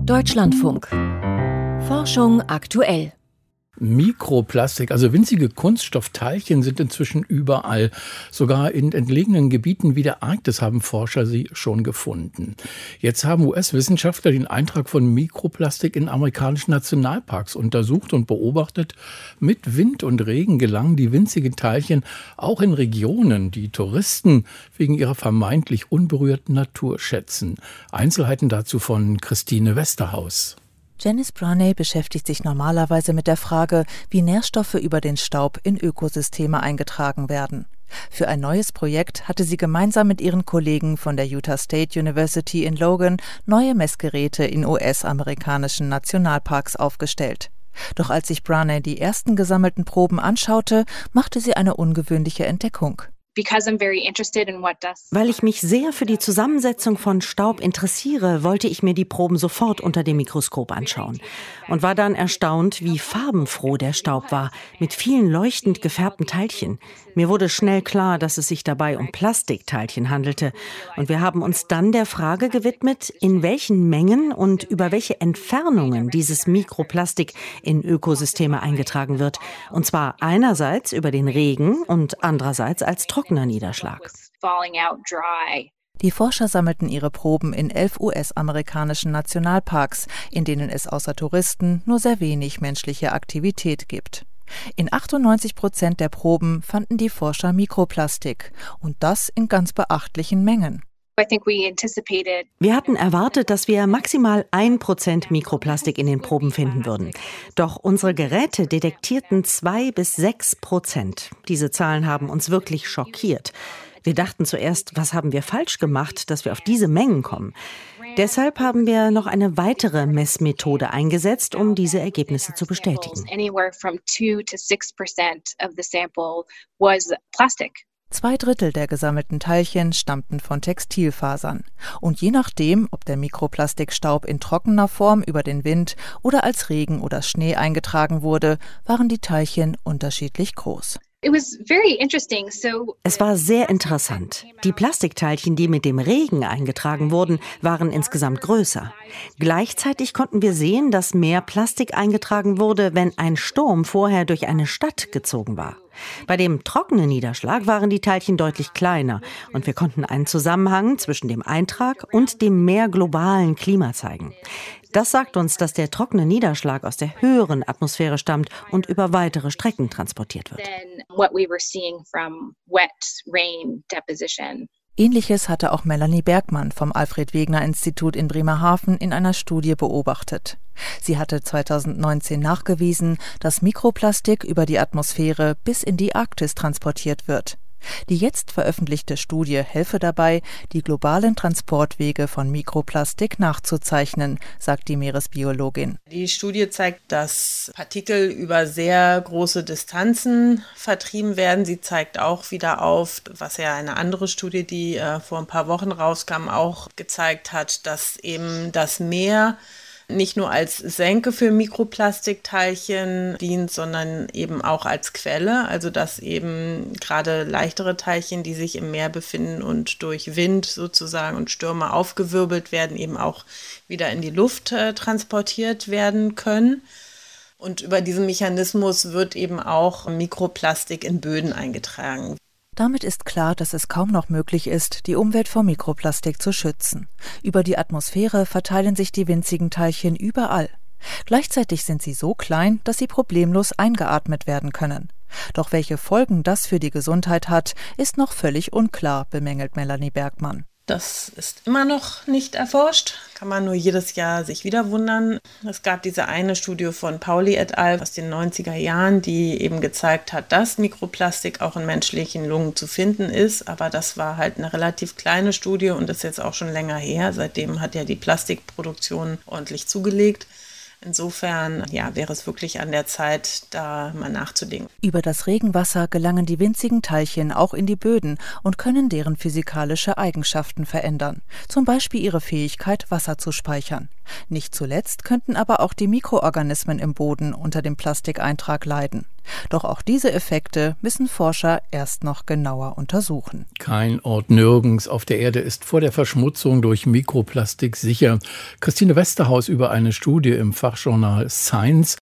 Deutschlandfunk. Forschung aktuell. Mikroplastik, also winzige Kunststoffteilchen, sind inzwischen überall. Sogar in entlegenen Gebieten wie der Arktis haben Forscher sie schon gefunden. Jetzt haben US-Wissenschaftler den Eintrag von Mikroplastik in amerikanischen Nationalparks untersucht und beobachtet. Mit Wind und Regen gelangen die winzigen Teilchen auch in Regionen, die Touristen wegen ihrer vermeintlich unberührten Natur schätzen. Einzelheiten dazu von Christine Westerhaus. Janice Braney beschäftigt sich normalerweise mit der Frage, wie Nährstoffe über den Staub in Ökosysteme eingetragen werden. Für ein neues Projekt hatte sie gemeinsam mit ihren Kollegen von der Utah State University in Logan neue Messgeräte in US-amerikanischen Nationalparks aufgestellt. Doch als sich Braney die ersten gesammelten Proben anschaute, machte sie eine ungewöhnliche Entdeckung. Weil ich mich sehr für die Zusammensetzung von Staub interessiere, wollte ich mir die Proben sofort unter dem Mikroskop anschauen und war dann erstaunt, wie farbenfroh der Staub war, mit vielen leuchtend gefärbten Teilchen. Mir wurde schnell klar, dass es sich dabei um Plastikteilchen handelte. Und wir haben uns dann der Frage gewidmet, in welchen Mengen und über welche Entfernungen dieses Mikroplastik in Ökosysteme eingetragen wird. Und zwar einerseits über den Regen und andererseits als trockener Niederschlag. Die Forscher sammelten ihre Proben in 11 US-amerikanischen Nationalparks, in denen es außer Touristen nur sehr wenig menschliche Aktivität gibt. In 98% der Proben fanden die Forscher Mikroplastik, und das in ganz beachtlichen Mengen. Wir hatten erwartet, dass wir maximal 1% Mikroplastik in den Proben finden würden. Doch unsere Geräte detektierten 2 bis 6%. Diese Zahlen haben uns wirklich schockiert. Wir dachten zuerst, was haben wir falsch gemacht, dass wir auf diese Mengen kommen? Deshalb haben wir noch eine weitere Messmethode eingesetzt, um diese Ergebnisse zu bestätigen. 2/3 der gesammelten Teilchen stammten von Textilfasern. Und je nachdem, ob der Mikroplastikstaub in trockener Form über den Wind oder als Regen oder Schnee eingetragen wurde, waren die Teilchen unterschiedlich groß. Es war sehr interessant. Die Plastikteilchen, die mit dem Regen eingetragen wurden, waren insgesamt größer. Gleichzeitig konnten wir sehen, dass mehr Plastik eingetragen wurde, wenn ein Sturm vorher durch eine Stadt gezogen war. Bei dem trockenen Niederschlag waren die Teilchen deutlich kleiner und wir konnten einen Zusammenhang zwischen dem Eintrag und dem mehr globalen Klima zeigen. Das sagt uns, dass der trockene Niederschlag aus der höheren Atmosphäre stammt und über weitere Strecken transportiert wird. Ähnliches hatte auch Melanie Bergmann vom Alfred-Wegener-Institut in Bremerhaven in einer Studie beobachtet. Sie hatte 2019 nachgewiesen, dass Mikroplastik über die Atmosphäre bis in die Arktis transportiert wird. Die jetzt veröffentlichte Studie helfe dabei, die globalen Transportwege von Mikroplastik nachzuzeichnen, sagt die Meeresbiologin. Die Studie zeigt, dass Partikel über sehr große Distanzen vertrieben werden. Sie zeigt auch wieder auf, was ja eine andere Studie, die vor ein paar Wochen rauskam, auch gezeigt hat, dass eben das Meer nicht nur als Senke für Mikroplastikteilchen dient, sondern eben auch als Quelle. Also dass eben gerade leichtere Teilchen, die sich im Meer befinden und durch Wind sozusagen und Stürme aufgewirbelt werden, eben auch wieder in die Luft transportiert werden können. Und über diesen Mechanismus wird eben auch Mikroplastik in Böden eingetragen. Damit ist klar, dass es kaum noch möglich ist, die Umwelt vor Mikroplastik zu schützen. Über die Atmosphäre verteilen sich die winzigen Teilchen überall. Gleichzeitig sind sie so klein, dass sie problemlos eingeatmet werden können. Doch welche Folgen das für die Gesundheit hat, ist noch völlig unklar, bemängelt Melanie Bergmann. Das ist immer noch nicht erforscht, kann man nur jedes Jahr sich wieder wundern. Es gab diese eine Studie von Pauli et al. Aus den 90er Jahren, die eben gezeigt hat, dass Mikroplastik auch in menschlichen Lungen zu finden ist. Aber das war halt eine relativ kleine Studie und ist jetzt auch schon länger her. Seitdem hat ja die Plastikproduktion ordentlich zugelegt. Insofern wäre es wirklich an der Zeit, da mal nachzudenken. Über das Regenwasser gelangen die winzigen Teilchen auch in die Böden und können deren physikalische Eigenschaften verändern. Zum Beispiel ihre Fähigkeit, Wasser zu speichern. Nicht zuletzt könnten aber auch die Mikroorganismen im Boden unter dem Plastikeintrag leiden. Doch auch diese Effekte müssen Forscher erst noch genauer untersuchen. Kein Ort nirgends auf der Erde ist vor der Verschmutzung durch Mikroplastik sicher. Christine Westerhaus über eine Studie im Fachjournal Science